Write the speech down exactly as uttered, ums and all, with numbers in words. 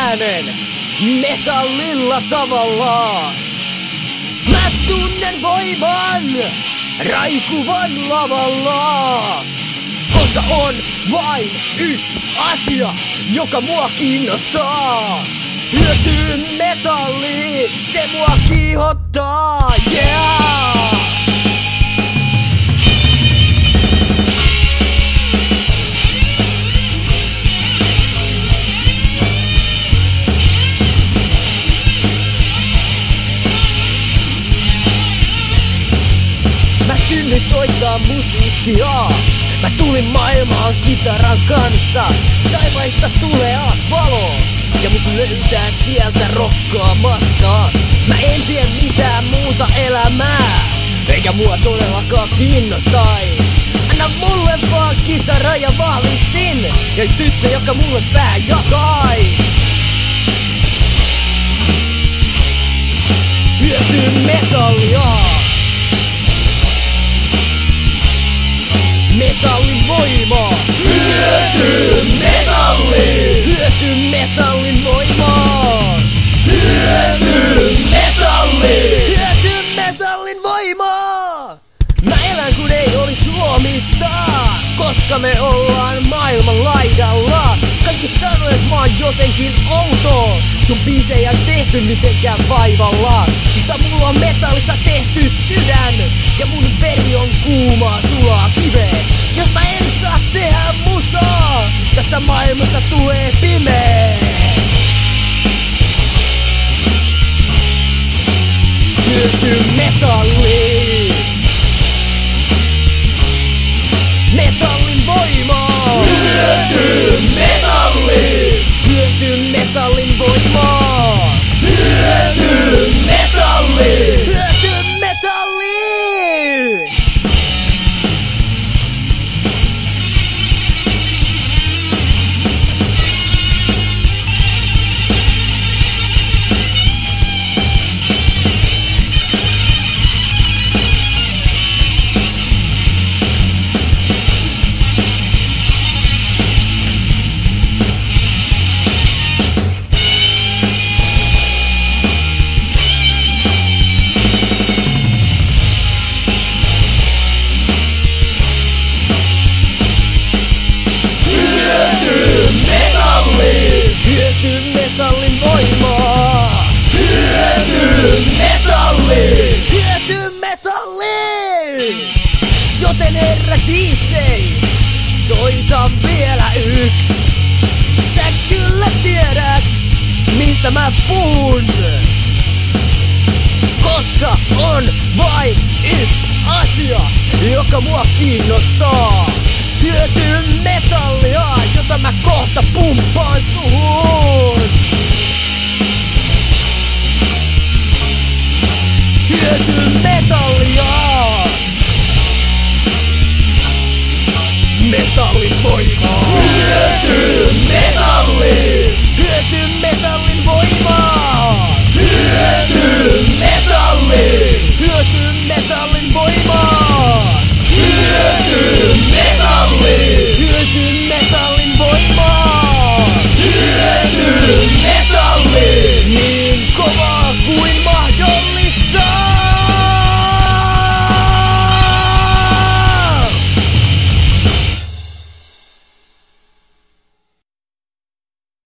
äänen metallilla tavallaan. Mä tunnen voiman raikuvan lavalla, koska on vain yksi asia, joka mua kiinnostaa. Hyötyy metalli, se mua kiihottaa, yeah! Mä synnyin soittaa musiikkia. Mä tulin maailmaan kitaran kanssa. Taivaista tulee alas valo, ja mut löytää sieltä rokkaa maskaa. Mä en tiedä mitään muuta elämää, eikä mua todellakaan kiinnostais. Anna mulle vaan kitara ja vahvistin, ja tyttö, joka mulle pää jakais. Hyötyy metallia, metallin voima. Hyötyy metalli, hyötyy metallin voima. Hyötyy metalli, hyötyy metallin voima. Mä elän kun ei olis luomista, koska me ollaan maailman laidalla. Kaikki sanoo, et mä oon jotenkin outo. Sun biisejä ei tehty mitenkään vaivalla, mutta mulla on metallissa tehty sydän, ja mun veri on kuumaa sulaa kiveen. Jos mä en saa tehdä musaa, tästä maailmasta tulee pimeä. Hyötyy metalli, metallin voima. Hyötyy metalli, hyötyy metallin voima. Hyötyy metalli, hyötyy metalli. Hyötyy metallin voimaa. Hyötyy metalli, hyötyy metalli. Joten herra D J, soita vielä yks. Sä kyllä tiedät, mistä mä puhun, koska on vain yks asia, joka mua kiinnostaa. Hyötyy metallia, jota mä kohta pumppaan suhun. Hyötyy metallia, metallin voimaa. Hyötyy metalli, hyötyy metallin voimaa. Hyötyy metalli, hyötyy metallin voimaa. Hyötyy metalli, hyötyy metallin voimaa. Hyötyy metalli, niin kovaa kuin